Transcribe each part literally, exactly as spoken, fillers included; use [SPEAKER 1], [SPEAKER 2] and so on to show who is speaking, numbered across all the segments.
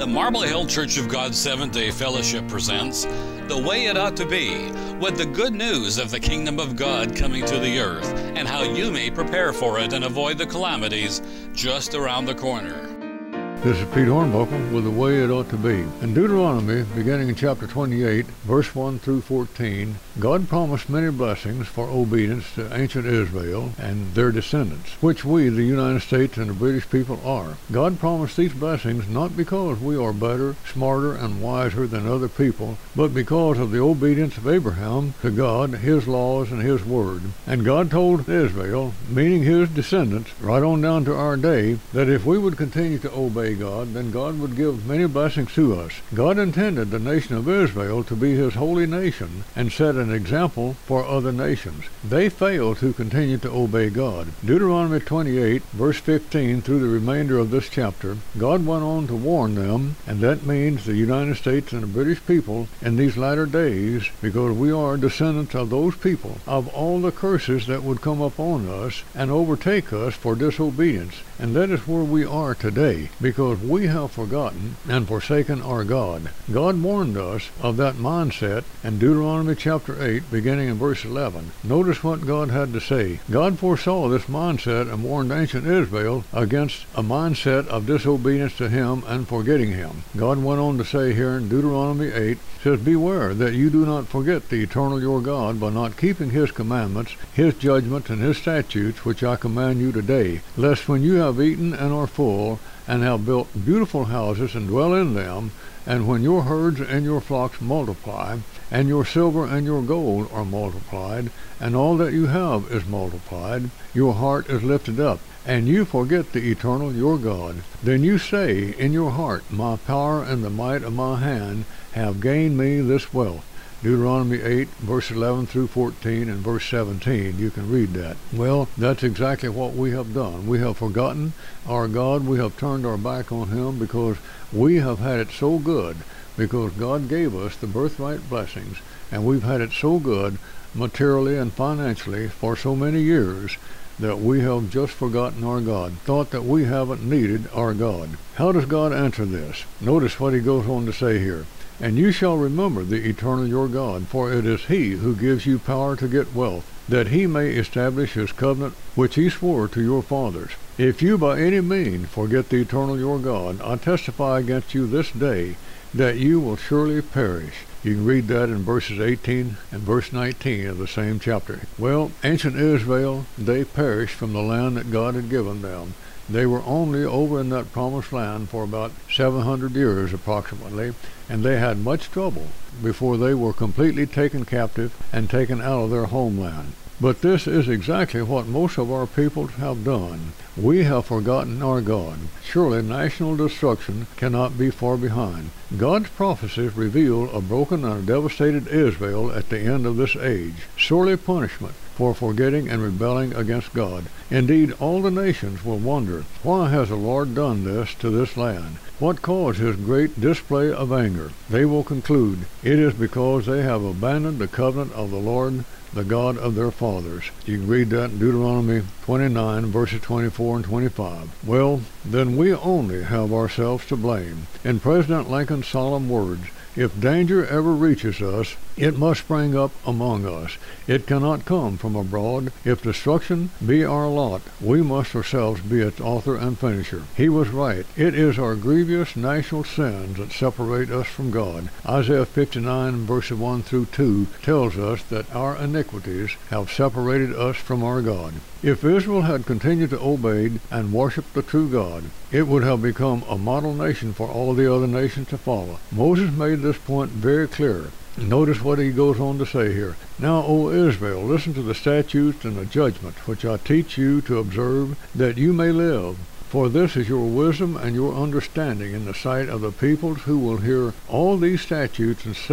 [SPEAKER 1] The Marble Hill Church of God Seventh-day Fellowship presents The Way It Ought to Be, with the good news of the kingdom of God coming to the earth and how you may prepare for it and avoid the calamities just around the corner.
[SPEAKER 2] This is Pete Hornbuckle with The Way It Ought to Be. In Deuteronomy, beginning in chapter twenty-eight, verse one through fourteen, God promised many blessings for obedience to ancient Israel and their descendants, which we, the United States and the British people, are. God promised these blessings not because we are better, smarter, and wiser than other people, but because of the obedience of Abraham to God, his laws, and his word. And God told Israel, meaning his descendants, right on down to our day, that if we would continue to obey God, then God would give many blessings to us. God intended the nation of Israel to be his holy nation and set an example for other nations. They failed to continue to obey God. Deuteronomy twenty-eight, verse fifteen through the remainder of this chapter, God went on to warn them, and that means the United States and the British people in these latter days, because we are descendants of those people, of all the curses that would come upon us and overtake us for disobedience. And that is where we are today, because we have forgotten and forsaken our God. God warned us of that mindset in Deuteronomy chapter eight, beginning in verse eleven. Notice what God had to say. God foresaw this mindset and warned ancient Israel against a mindset of disobedience to him and forgetting him. God went on to say here in Deuteronomy eight, says, beware that you do not forget the eternal your God by not keeping his commandments, his judgments, and his statutes, which I command you today, lest when you have eaten and are full, and have built beautiful houses and dwell in them, and when your herds and your flocks multiply, and your silver and your gold are multiplied, and all that you have is multiplied, your heart is lifted up, and you forget the eternal your God. Then you say in your heart, my power and the might of my hand have gained me this wealth. Deuteronomy eight, verse eleven through fourteen, and verse seventeen. You can read that. Well, that's exactly what we have done. We have forgotten our God. We have turned our back on him because we have had it so good, because God gave us the birthright blessings, and we've had it so good materially and financially for so many years that we have just forgotten our God, thought that we haven't needed our God. How does God answer this? Notice what he goes on to say here. And you shall remember the eternal your God, for it is he who gives you power to get wealth, that he may establish his covenant which he swore to your fathers. If you by any means forget the eternal your God, I testify against you this day that you will surely perish. You can read that in verses eighteen and verse nineteen of the same chapter. Well, ancient Israel, they perished from the land that God had given them. They were only over in that promised land for about seven hundred years approximately, and they had much trouble before they were completely taken captive and taken out of their homeland. But this is exactly what most of our people have done. We have forgotten our God. Surely national destruction cannot be far behind. God's prophecies reveal a broken and a devastated Israel at the end of this age. Sorely punishment for forgetting and rebelling against God. Indeed, all the nations will wonder, why has the Lord done this to this land? What caused his great display of anger? They will conclude, it is because they have abandoned the covenant of the Lord, the God of their fathers. You can read that in Deuteronomy twenty-nine, verses twenty-four and twenty-five. Well, then we only have ourselves to blame. In President Lincoln's solemn words, if danger ever reaches us, it must spring up among us. It cannot come from abroad. If destruction be our lot, we must ourselves be its author and finisher. He was right. It is our grievous national sins that separate us from God. Isaiah fifty-nine, verses one through two tells us that our iniquities have separated us from our God. If Israel had continued to obey and worship the true God, it would have become a model nation for all the other nations to follow. Moses made this point very clear. Notice what he goes on to say here. Now, O Israel, listen to the statutes and the judgments which I teach you to observe, that you may live. For this is your wisdom and your understanding in the sight of the peoples who will hear all these statutes and say,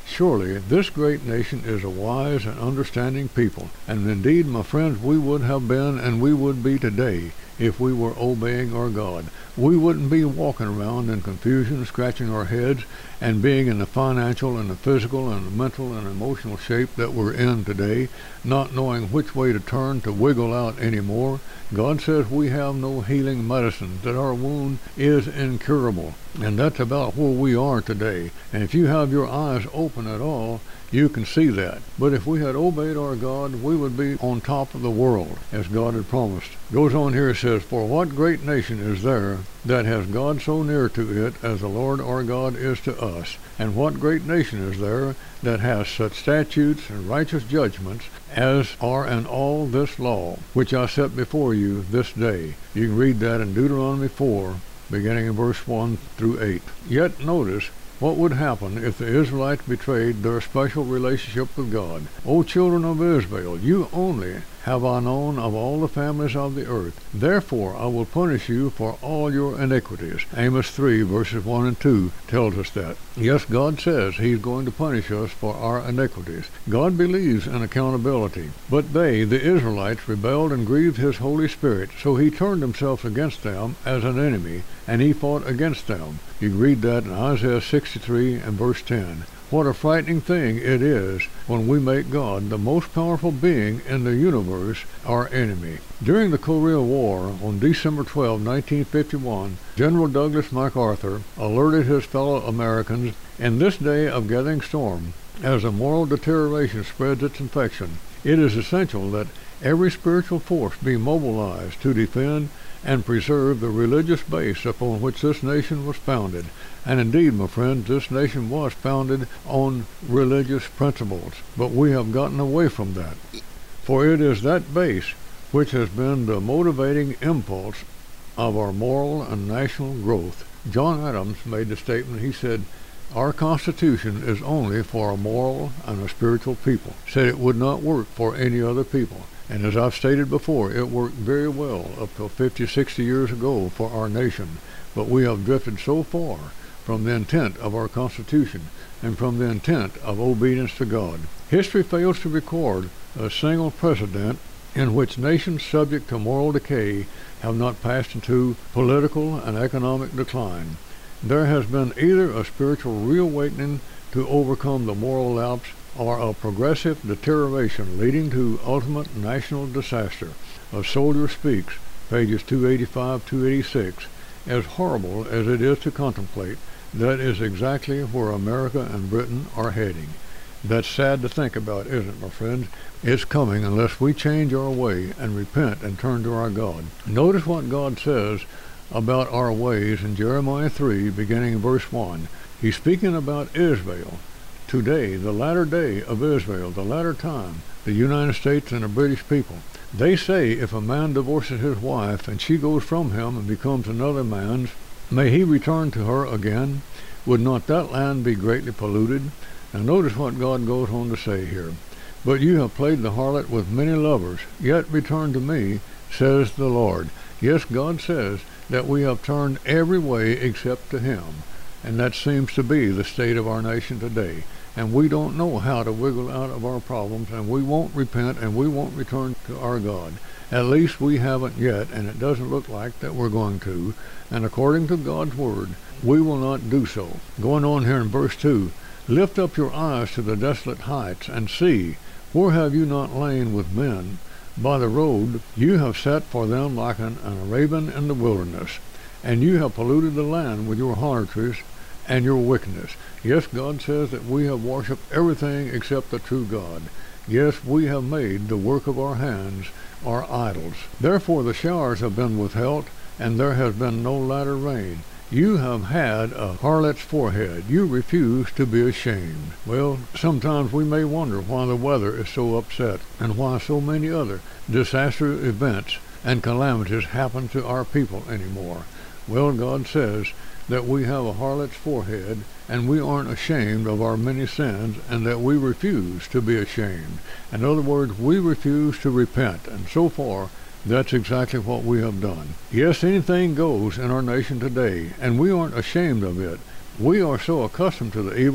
[SPEAKER 2] Surely this great nation is a wise and understanding people, and indeed, my friends, we would have been and we would be today if we were obeying our God. We wouldn't be walking around in confusion, scratching our heads, and being in the financial and the physical and the mental and emotional shape that we're in today, not knowing which way to turn to wiggle out anymore. God says we have no healing medicine, that our wound is incurable, and that's about where we are today. And if you have your eyes open at all, you can see that. But if we had obeyed our God, we would be on top of the world, as God had promised. Goes on here, it says, "For what great nation is there that has God so near to it as the Lord our God is to us? And what great nation is there that has such statutes and righteous judgments as are in all this law, which I set before you this day?" You can read that in Deuteronomy four, beginning in verse one through eight. Yet notice what would happen if the Israelites betrayed their special relationship with God. O children of Israel, you only have I known of all the families of the earth. Therefore I will punish you for all your iniquities. Amos three, verses one and two tells us that. Yes, God says he's going to punish us for our iniquities. God believes in accountability. But they, the Israelites, rebelled and grieved his Holy Spirit, so he turned himself against them as an enemy, and he fought against them. You can read that in Isaiah sixty-three and verse ten. What a frightening thing it is when we make God, the most powerful being in the universe, our enemy. During the Korean War, on December twelfth, nineteen fifty-one, General Douglas MacArthur alerted his fellow Americans, in this day of gathering storm, as a moral deterioration spreads its infection, it is essential that every spiritual force be mobilized to defend and preserve the religious base upon which this nation was founded. And indeed, my friends, this nation was founded on religious principles, but we have gotten away from that. For it is that base which has been the motivating impulse of our moral and national growth. John Adams made the statement, he said, "Our Constitution is only for a moral and a spiritual people." Said it would not work for any other people. And as I've stated before, it worked very well up till fifty, sixty years ago for our nation. But we have drifted so far from the intent of our Constitution and from the intent of obedience to God. History fails to record a single precedent in which nations subject to moral decay have not passed into political and economic decline. There has been either a spiritual reawakening to overcome the moral lapse or a progressive deterioration leading to ultimate national disaster. A Soldier Speaks, pages two eighty-five, two eighty-six. As horrible as it is to contemplate, that is exactly where America and Britain are heading. That's sad to think about, isn't it, my friends? It's coming unless we change our way and repent and turn to our God. Notice what God says about our ways in Jeremiah three, beginning in verse one. He's speaking about Israel. Today, the latter day of Israel, the latter time, the United States and the British people. They say if a man divorces his wife and she goes from him and becomes another man's, may he return to her again? Would not that land be greatly polluted? Now notice what God goes on to say here. But you have played the harlot with many lovers, yet return to me, says the Lord. Yes, God says that we have turned every way except to him. And that seems to be the state of our nation today. And we don't know how to wiggle out of our problems, and we won't repent, and we won't return to our God. At least we haven't yet, and it doesn't look like that we're going to. And according to God's word, we will not do so. Going on here in verse two, lift up your eyes to the desolate heights, and see, where have you not lain with men? By the road you have sat for them like an, an Arabian in the wilderness, and you have polluted the land with your harlotries and your wickedness. Yes, God says that we have worshipped everything except the true God. Yes, we have made the work of our hands our idols. Therefore the showers have been withheld, and there has been no latter rain. You have had a harlot's forehead. You refuse to be ashamed. Well, sometimes we may wonder why the weather is so upset, and why so many other disastrous events and calamities happen to our people anymore. Well, God says that we have a harlot's forehead, and we aren't ashamed of our many sins, and that we refuse to be ashamed. In other words, we refuse to repent, and so far, that's exactly what we have done. Yes, anything goes in our nation today, and we aren't ashamed of it. We are so accustomed to the evils,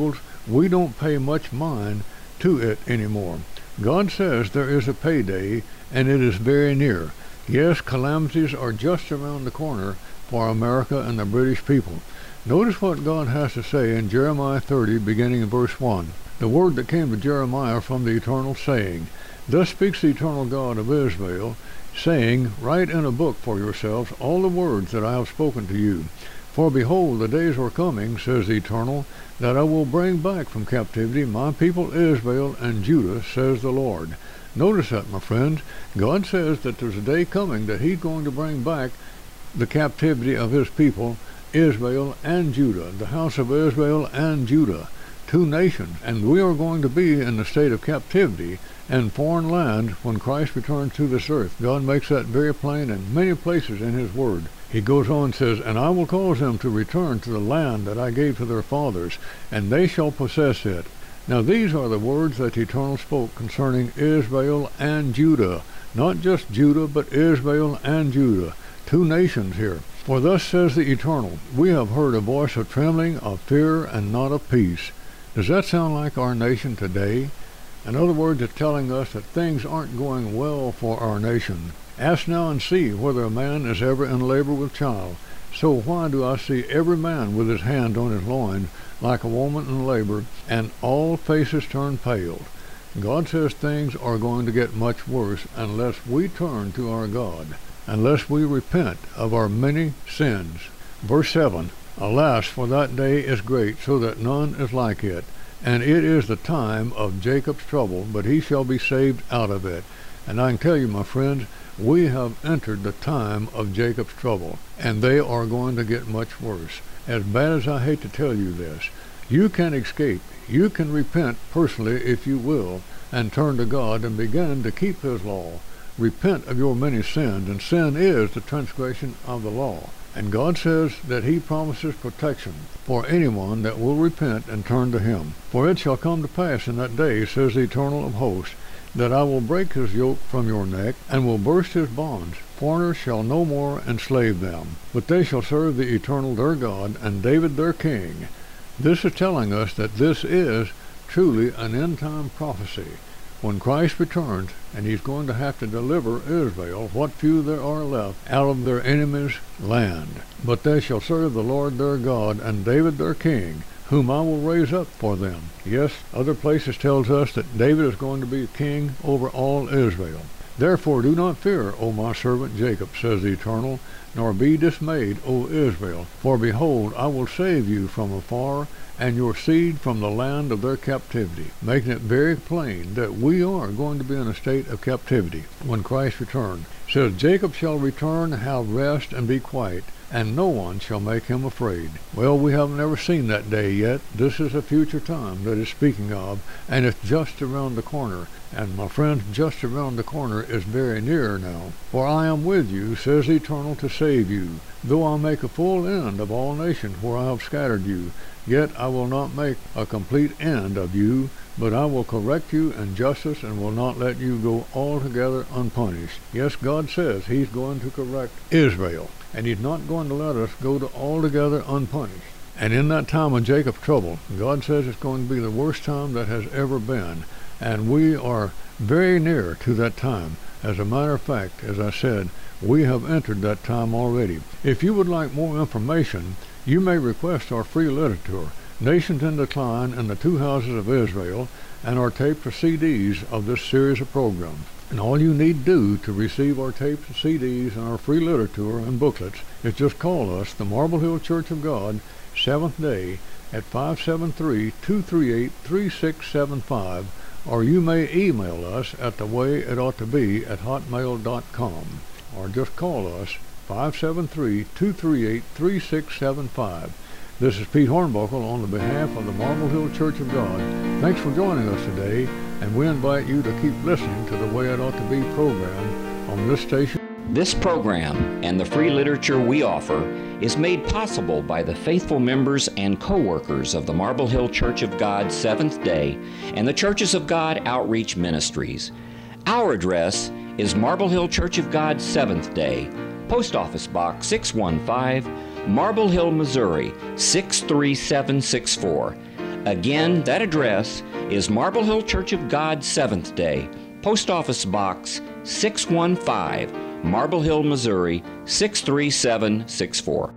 [SPEAKER 2] we don't pay much mind to it anymore. God says there is a payday, and it is very near. Yes, calamities are just around the corner for America and the British people. Notice what God has to say in Jeremiah thirty, beginning in verse one. The word that came to Jeremiah from the Eternal, saying, Thus speaks the Eternal God of Israel, saying, Write in a book for yourselves all the words that I have spoken to you. For behold, the days are coming, says the Eternal, that I will bring back from captivity my people Israel and Judah, says the Lord. Notice that, my friends. God says that there's a day coming that he's going to bring back the captivity of his people, Israel and Judah, the house of Israel and Judah, two nations. And we are going to be in the state of captivity and foreign land when Christ returns to this earth. God makes that very plain in many places in his word. He goes on and says, And I will cause them to return to the land that I gave to their fathers, and they shall possess it. Now these are the words that the Eternal spoke concerning Israel and Judah. Not just Judah, but Israel and Judah. Two nations here. For thus says the Eternal, We have heard a voice of trembling, of fear, and not of peace. Does that sound like our nation today? In other words, it's telling us that things aren't going well for our nation. Ask now and see whether a man is ever in labor with child. So why do I see every man with his hand on his loin, like a woman in labor, and all faces turn pale? God says things are going to get much worse unless we turn to our God, unless we repent of our many sins. Verse seven, Alas, for that day is great, so that none is like it. And it is the time of Jacob's trouble, but he shall be saved out of it. And I can tell you, my friends, we have entered the time of Jacob's trouble, and they are going to get much worse. As bad as I hate to tell you this, you can escape. You can repent personally if you will, and turn to God and begin to keep his law. Repent of your many sins, and sin is the transgression of the law. And God says that he promises protection for anyone that will repent and turn to him. For it shall come to pass in that day, says the Eternal of hosts, that I will break his yoke from your neck, and will burst his bonds. Foreigners shall no more enslave them, but they shall serve the Eternal their God, and David their king. This is telling us that this is truly an end-time prophecy. When Christ returns, and he's going to have to deliver Israel, what few there are left, out of their enemies' land. But they shall serve the Lord their God, and David their king, whom I will raise up for them. Yes, other places tells us that David is going to be king over all Israel. Therefore do not fear, O my servant Jacob, says the Eternal, nor be dismayed, O Israel. For behold, I will save you from afar, and your seed from the land of their captivity, making it very plain that we are going to be in a state of captivity when Christ returns. It says, Jacob shall return, have rest, and be quiet, and no one shall make him afraid. Well, we haven't ever seen that day yet. This is a future time that is speaking of, and it's just around the corner. And my friends, just around the corner is very near now. For I am with you, says the Eternal, to save you. Though I make a full end of all nations where I have scattered you, yet I will not make a complete end of you, but I will correct you in justice and will not let you go altogether unpunished. Yes, God says he's going to correct Israel, and he's not going to let us go to altogether unpunished. And in that time of Jacob's trouble, God says it's going to be the worst time that has ever been. And we are very near to that time. As a matter of fact, as I said, we have entered that time already. If you would like more information, you may request our free literature, Nations in Decline and the Two Houses of Israel, and our tapes or C Ds of this series of programs. And all you need do to receive our tapes and C Ds and our free literature and booklets is just call us, the Marble Hill Church of God, Seventh Day, at five seven three, two three eight, three six seven five, or you may email us at the way it ought to be at hotmail dot com, or just call us five seven three, two three eight, three six seven five. This is Pete Hornbuckle on the behalf of the Marble Hill Church of God. Thanks for joining us today, and we invite you to keep listening to the Way It Ought to Be program on this station.
[SPEAKER 3] This program and the free literature we offer is made possible by the faithful members and co-workers of the Marble Hill Church of God Seventh Day and the Churches of God Outreach Ministries. Our address is Marble Hill Church of God Seventh Day, Post Office Box six one five, Marble Hill, Missouri six three seven six four. Again, that address is Marble Hill Church of God, Seventh Day, Post Office Box six one five, Marble Hill, Missouri six three seven six four.